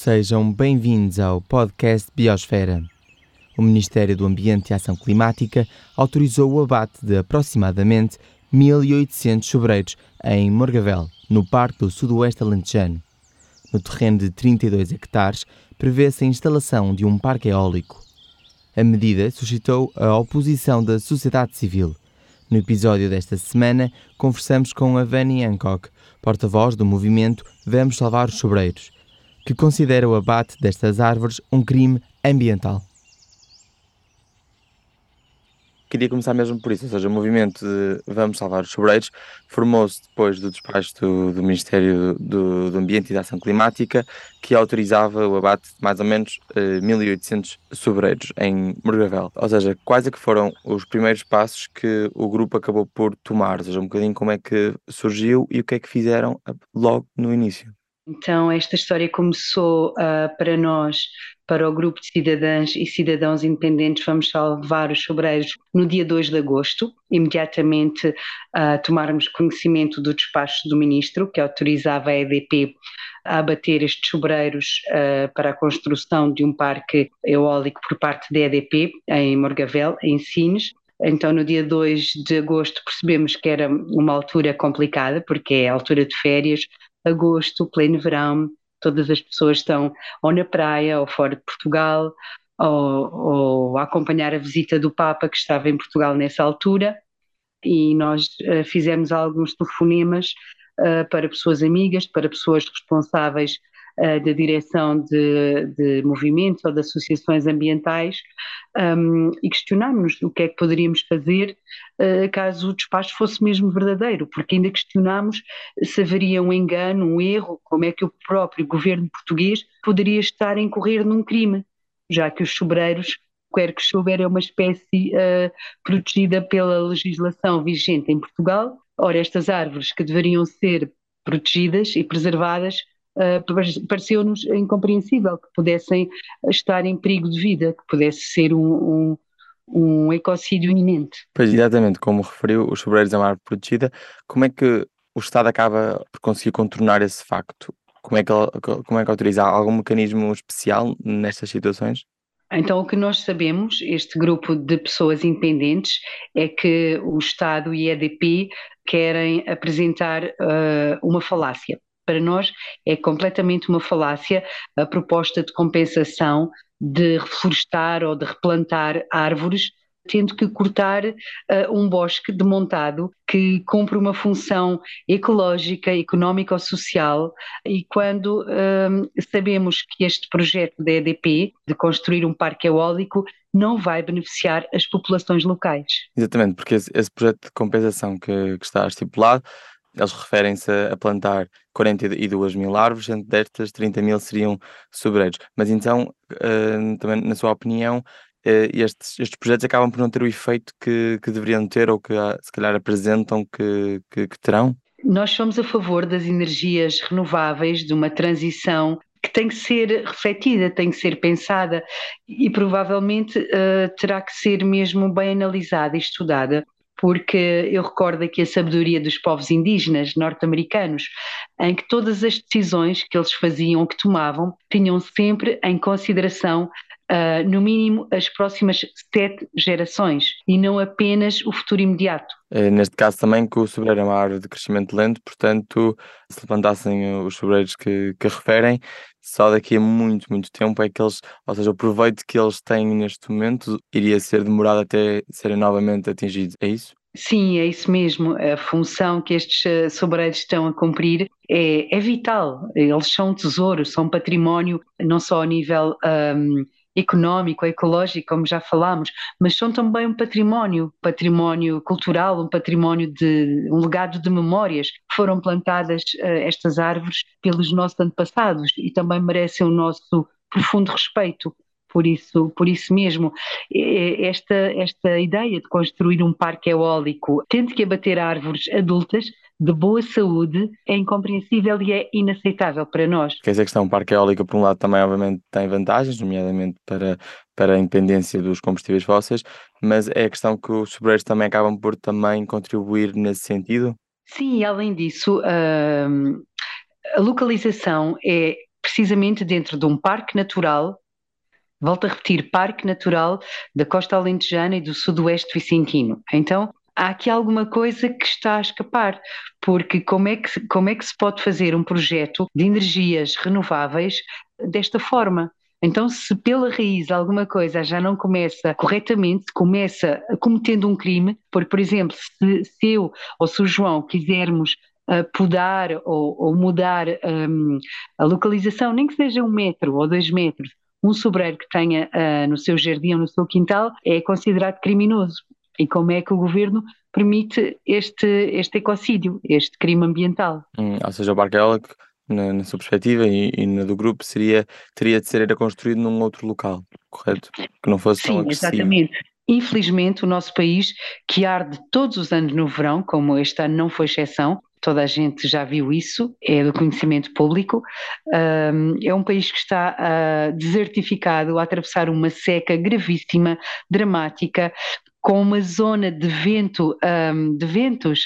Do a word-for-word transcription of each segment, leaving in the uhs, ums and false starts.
Sejam bem-vindos ao podcast Biosfera. O Ministério do Ambiente e Ação Climática autorizou o abate de aproximadamente mil e oitocentos sobreiros em Morgavel, no Parque do Sudoeste Alentejano. No terreno de trinta e dois hectares, prevê-se a instalação de um parque eólico. A medida suscitou a oposição da sociedade civil. No episódio desta semana, conversamos com a Vani Hancock, porta-voz do movimento Vamos Salvar os Sobreiros, que considera o abate destas árvores um crime ambiental. Queria começar mesmo por isso, ou seja, o movimento de Vamos Salvar os Sobreiros formou-se depois do despacho do, do Ministério do, do Ambiente e da Ação Climática, que autorizava o abate de mais ou menos eh, mil e oitocentos sobreiros em Morgavel. Ou seja, quais é que foram os primeiros passos que o grupo acabou por tomar? Ou seja, um bocadinho como é que surgiu e o que é que fizeram logo no início? Então, esta história começou uh, para nós, para o grupo de cidadãs e cidadãos independentes Vamos Salvar os Sobreiros, no dia dois de agosto, imediatamente uh, tomarmos conhecimento do despacho do Ministro, que autorizava a E D P a abater estes sobreiros uh, para a construção de um parque eólico por parte da E D P, em Morgavel, em Sines. Então, no dia dois de agosto, percebemos que era uma altura complicada, porque é a altura de férias, agosto, pleno verão, todas as pessoas estão ou na praia ou fora de Portugal, ou, ou a acompanhar a visita do Papa, que estava em Portugal nessa altura, e nós uh, fizemos alguns telefonemas uh, para pessoas amigas, para pessoas responsáveis uh, da direção de, de movimentos ou de associações ambientais, um, e questionámos o que é que poderíamos fazer uh, caso o despacho fosse mesmo verdadeiro, porque ainda questionámos se haveria um engano, um erro, como é que o próprio governo português poderia estar a incorrer num crime, já que os sobreiros, quer que souber, é uma espécie uh, protegida pela legislação vigente em Portugal. Ora, estas árvores que deveriam ser protegidas e preservadas, uh, pareceu-nos incompreensível que pudessem estar em perigo de vida, que pudesse ser um, um, um ecocídio iminente. Pois, exatamente, como referiu, os sobreiros é uma árvore protegida. Como é que o Estado acaba por conseguir contornar esse facto? Como é que, ele- como é que autoriza algum mecanismo especial nestas situações? Então, o que nós sabemos, este grupo de pessoas independentes, é que o Estado e a E D P querem apresentar uh, uma falácia. Para nós é completamente uma falácia a proposta de compensação de reflorestar ou de replantar árvores, tendo que cortar uh, um bosque demontado que cumpre uma função ecológica, económica ou social, e quando um, sabemos que este projeto da E D P, de construir um parque eólico, não vai beneficiar as populações locais. Exatamente, porque esse, esse projeto de compensação que, que está estipulado, eles referem-se a, a plantar quarenta e duas mil árvores, sendo destas trinta mil seriam sobreiros. Mas então, eh, também na sua opinião, eh, estes, estes projetos acabam por não ter o efeito que, que deveriam ter ou que ah, se calhar apresentam que, que, que terão? Nós somos a favor das energias renováveis, de uma transição que tem que ser refletida, tem que ser pensada e provavelmente uh, terá que ser mesmo bem analisada e estudada, porque eu recordo aqui a sabedoria dos povos indígenas norte-americanos, em que todas as decisões que eles faziam, que tomavam, tinham sempre em consideração Uh, no mínimo as próximas sete gerações e não apenas o futuro imediato. Eh, Neste caso também que o sobreiro é uma árvore de crescimento lento, portanto, se levantassem eh, os sobreiros que, que referem, só daqui a muito, muito tempo é que eles, ou seja, o proveito que eles têm neste momento iria ser demorado até serem novamente atingidos, é isso? Sim, é isso mesmo. A função que estes eh, sobreiros estão a cumprir é, é vital. Eles são um tesouro, são património, não só a nível hum, económico, ecológico, como já falámos, mas são também um património, património cultural, um património de um legado de memórias. Foram plantadas eh, estas árvores pelos nossos antepassados e também merecem o nosso profundo respeito. Por isso, por isso mesmo, eh, esta, esta ideia de construir um parque eólico, tendo que abater árvores adultas de boa saúde, é incompreensível e é inaceitável para nós. Quer dizer que está um parque eólico, por um lado, também obviamente tem vantagens, nomeadamente para, para a independência dos combustíveis fósseis, mas é a questão que os sobreiros também acabam por também contribuir nesse sentido. Sim, e além disso, hum, a localização é precisamente dentro de um parque natural. Volto a repetir, Parque Natural da Costa Alentejana e do Sudoeste Vicentino. Então, há aqui alguma coisa que está a escapar, porque como é que, como é que se pode fazer um projeto de energias renováveis desta forma? Então, se pela raiz alguma coisa já não começa corretamente, começa cometendo um crime, porque, por exemplo, se, se eu ou se o João quisermos uh, podar ou, ou mudar um, a localização, nem que seja um metro ou dois metros, um sobreiro que tenha uh, no seu jardim ou no seu quintal, é considerado criminoso. E como é que o governo permite este, este ecocídio, este crime ambiental? Hum, ou seja, o parque eólico, na, na sua perspectiva e, e na do grupo, seria, teria de ser construído num outro local, correto? Que não fosse tão Sim, agressivo. exatamente. Infelizmente, o nosso país, que arde todos os anos no verão, como este ano não foi exceção, toda a gente já viu isso, é do conhecimento público, um, é um país que está uh, desertificado, a atravessar uma seca gravíssima, dramática, com uma zona de vento, um, de ventos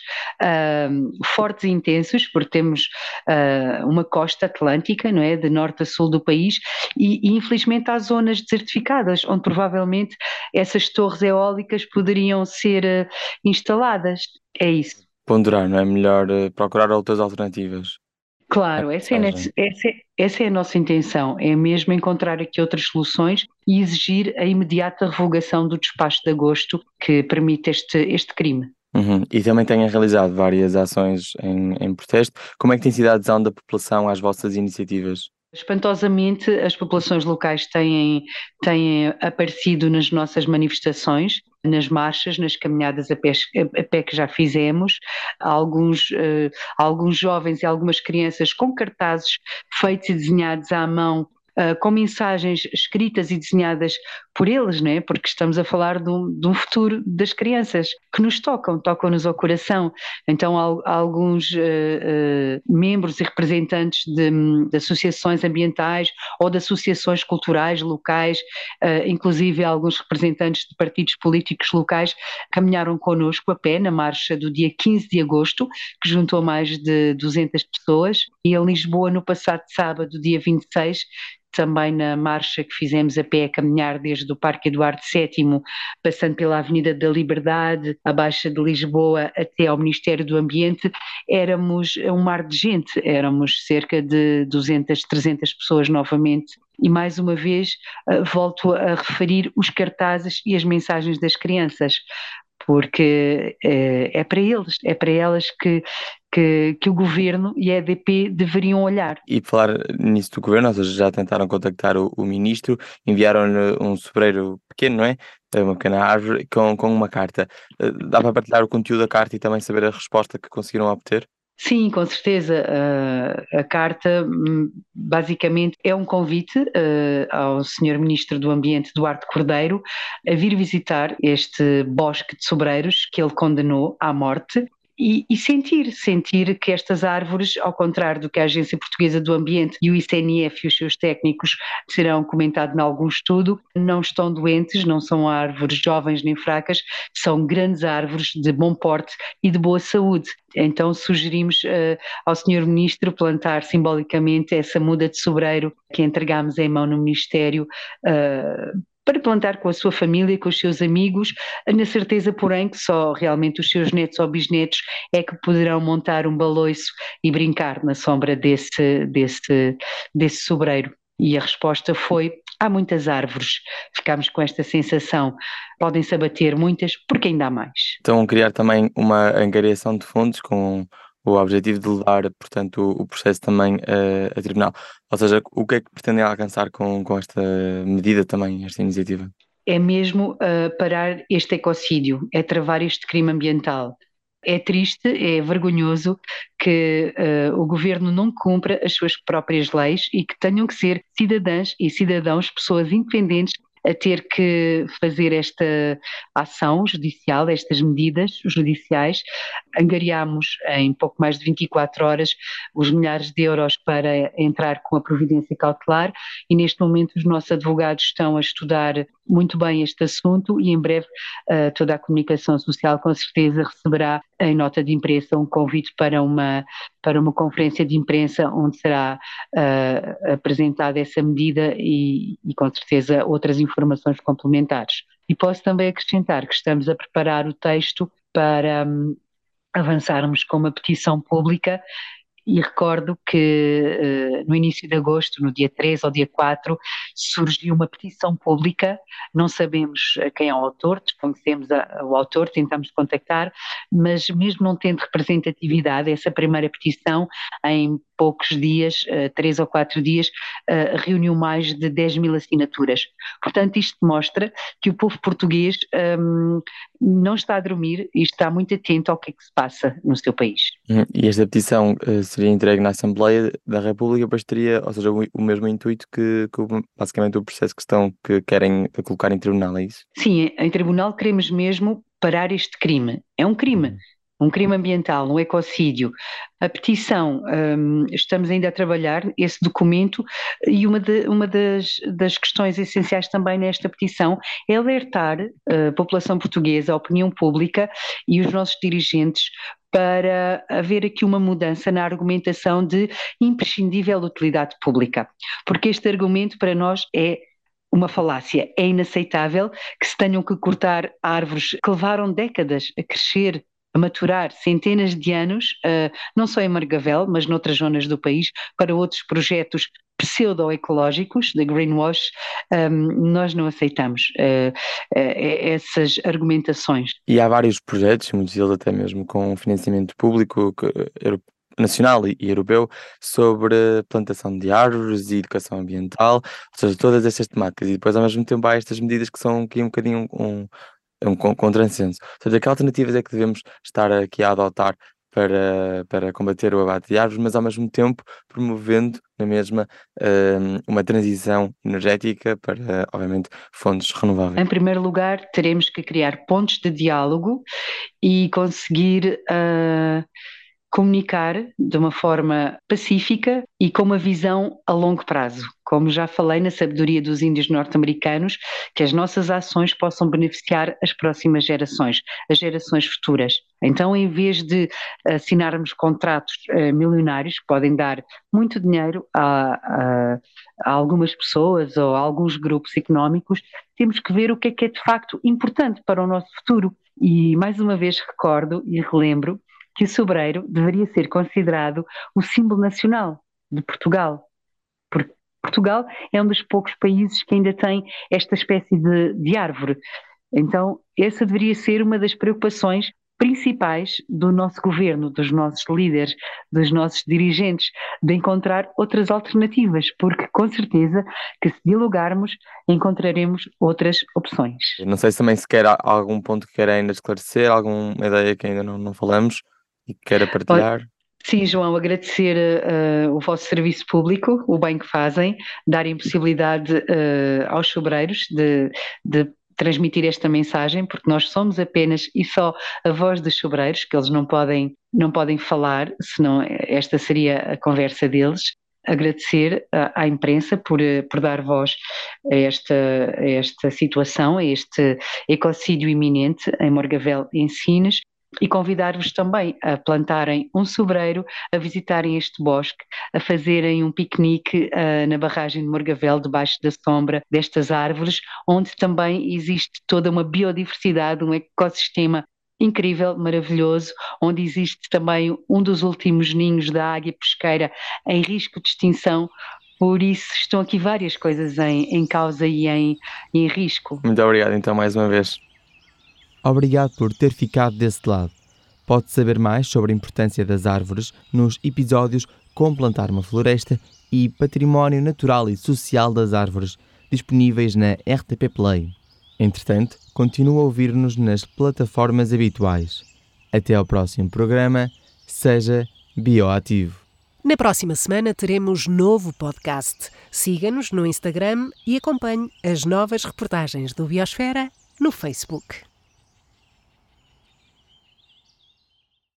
um, fortes e intensos, porque temos uh, uma costa atlântica, não é, de norte a sul do país, e, e infelizmente há zonas desertificadas, onde provavelmente essas torres eólicas poderiam ser uh, instaladas. É isso. Ponderar, não é? Melhor eh, procurar outras alternativas. A Claro, essa é, mensagem. nesse- essa, é, essa é a nossa intenção, é mesmo encontrar aqui outras soluções e exigir a imediata revogação do despacho de agosto que permite este, este crime. Uhum. E também têm realizado várias ações em, em protesto. Como é que tem sido a adesão da população às vossas iniciativas? Espantosamente, as populações locais têm, têm aparecido nas nossas manifestações, nas marchas, nas caminhadas a pé, a pé que já fizemos. Há alguns, eh, alguns jovens e algumas crianças com cartazes feitos e desenhados à mão, eh, com mensagens escritas e desenhadas por eles, não é? Porque estamos a falar de um, de um futuro das crianças que nos tocam, tocam-nos ao coração. Então, há, há alguns eh, eh, membros e representantes de, de associações ambientais ou de associações culturais locais, eh, inclusive alguns representantes de partidos políticos locais, caminharam connosco a pé na marcha do dia quinze de agosto, que juntou mais de duzentas pessoas, e em Lisboa, no passado sábado, dia vinte e seis, também na marcha que fizemos a pé, a caminhar desde o Parque Eduardo sétimo, passando pela Avenida da Liberdade, a Baixa de Lisboa, até ao Ministério do Ambiente, éramos um mar de gente, éramos cerca de duzentas, trezentas pessoas novamente. E mais uma vez uh, volto a referir os cartazes e as mensagens das crianças, porque uh, é para eles, é para elas que, que, que o governo e a E D P deveriam olhar. E por falar nisso do governo, ou seja, já tentaram contactar o, o ministro, enviaram-lhe um sobreiro pequeno, não é? É uma pequena árvore com, com uma carta. Eh, Dá para partilhar o conteúdo da carta e também saber a resposta que conseguiram obter? Sim, com certeza. Uh, a carta hum, basicamente é um convite uh, ao senhor Ministro do Ambiente, Duarte Cordeiro, a vir visitar este bosque de sobreiros que ele condenou à morte. E, e sentir, sentir que estas árvores, ao contrário do que a Agência Portuguesa do Ambiente e o I C N I F e os seus técnicos terão comentado em algum estudo, não estão doentes, não são árvores jovens nem fracas, são grandes árvores de bom porte e de boa saúde. Então sugerimos uh, ao senhor Ministro plantar simbolicamente essa muda de sobreiro que entregámos em mão no Ministério, uh, para plantar com a sua família, com os seus amigos, na certeza, porém, que só realmente os seus netos ou bisnetos é que poderão montar um baloiço e brincar na sombra desse, desse, desse sobreiro. E a resposta foi: há muitas árvores. Ficámos com esta sensação. Podem-se abater muitas, porque ainda há mais. Estão a criar também uma angariação de fundos com o objetivo de levar, portanto, o, o processo também eh, a tribunal. Ou seja, o que é que pretendem alcançar com, com esta medida também, esta iniciativa? É mesmo uh, parar este ecocídio, é travar este crime ambiental. É triste, é vergonhoso que uh, o governo não cumpra as suas próprias leis e que tenham que ser cidadãs e cidadãos, pessoas independentes, a ter que fazer esta ação judicial, estas medidas judiciais. Angariámos em pouco mais de vinte e quatro horas os milhares de euros para entrar com a providência cautelar, e neste momento os nossos advogados estão a estudar muito bem este assunto e em breve uh, toda a comunicação social com certeza receberá em nota de imprensa um convite para uma, para uma conferência de imprensa onde será uh, apresentada essa medida e, e com certeza outras informações complementares. E posso também acrescentar que estamos a preparar o texto para um, avançarmos com uma petição pública. E recordo que uh, no início de agosto, no dia três ou dia quatro, surgiu uma petição pública, não sabemos quem é o autor, desconhecemos a, o autor, tentamos contactar, mas mesmo não tendo representatividade, essa primeira petição, em poucos dias, uh, três ou quatro dias, uh, reuniu mais de dez mil assinaturas. Portanto, isto mostra que o povo português um, não está a dormir e está muito atento ao que é que se passa no seu país. E esta petição uh, seria entregue na Assembleia da República, depois teria, ou seja, o, o mesmo intuito que, que basicamente o processo que estão, que querem colocar em tribunal, é isso? Sim, em tribunal queremos mesmo parar este crime. É um crime. Uhum. Um crime ambiental, um ecocídio. A petição, um, estamos ainda a trabalhar esse documento e uma, de, uma das, das questões essenciais também nesta petição é alertar a população portuguesa, a opinião pública e os nossos dirigentes para haver aqui uma mudança na argumentação de imprescindível utilidade pública. Porque este argumento para nós é uma falácia. É inaceitável que se tenham que cortar árvores que levaram décadas a crescer, a maturar centenas de anos, uh, não só em Morgavel, mas noutras zonas do país, para outros projetos pseudo-ecológicos, de greenwash, um, nós não aceitamos uh, uh, essas argumentações. E há vários projetos, muitos deles até mesmo com financiamento público, europeu, nacional e europeu, sobre plantação de árvores e educação ambiental, ou seja, todas estas temáticas. E depois ao mesmo tempo há estas medidas que são aqui um bocadinho um, um contrassenso. Ou seja, que alternativas é que devemos estar aqui a adotar para, para combater o abate de árvores, mas ao mesmo tempo promovendo na mesma uh, uma transição energética para, obviamente, fontes renováveis? Em primeiro lugar, teremos que criar pontos de diálogo e conseguir uh, comunicar de uma forma pacífica e com uma visão a longo prazo. Como já falei na sabedoria dos índios norte-americanos, que as nossas ações possam beneficiar as próximas gerações, as gerações futuras. Então, em vez de assinarmos contratos uh, milionários que podem dar muito dinheiro a, a, a algumas pessoas ou a alguns grupos económicos, temos que ver o que é que é de facto importante para o nosso futuro. E, mais uma vez, recordo e relembro que o sobreiro deveria ser considerado o símbolo nacional de Portugal. Porque Portugal é um dos poucos países que ainda tem esta espécie de, de árvore. Então, essa deveria ser uma das preocupações principais do nosso governo, dos nossos líderes, dos nossos dirigentes, de encontrar outras alternativas, porque com certeza que se dialogarmos encontraremos outras opções. Não sei se também se quer algum ponto que quer ainda esclarecer, alguma ideia que ainda não, não falamos e que queira partilhar. Sim, João, agradecer uh, o vosso serviço público, o bem que fazem, darem possibilidade uh, aos sobreiros de, de transmitir esta mensagem, porque nós somos apenas e só a voz dos sobreiros, que eles não podem, não podem falar, senão esta seria a conversa deles. Agradecer à, à imprensa por, por dar voz a esta, a esta situação, a este ecocídio iminente em Morgavel e em Sines, e convidar-vos também a plantarem um sobreiro, a visitarem este bosque, a fazerem um piquenique uh, na barragem de Morgavel, debaixo da sombra destas árvores, onde também existe toda uma biodiversidade, um ecossistema incrível, maravilhoso, onde existe também um dos últimos ninhos da águia pesqueira em risco de extinção. Por isso estão aqui várias coisas em, em causa e em, em risco. Muito obrigado então mais uma vez. Obrigado por ter ficado desse lado. Pode saber mais sobre a importância das árvores nos episódios Como Plantar uma Floresta e Património Natural e Social das Árvores, disponíveis na R T P Play. Entretanto, continua a ouvir-nos nas plataformas habituais. Até ao próximo programa. Seja bioativo. Na próxima semana teremos novo podcast. Siga-nos no Instagram e acompanhe as novas reportagens do Biosfera no Facebook.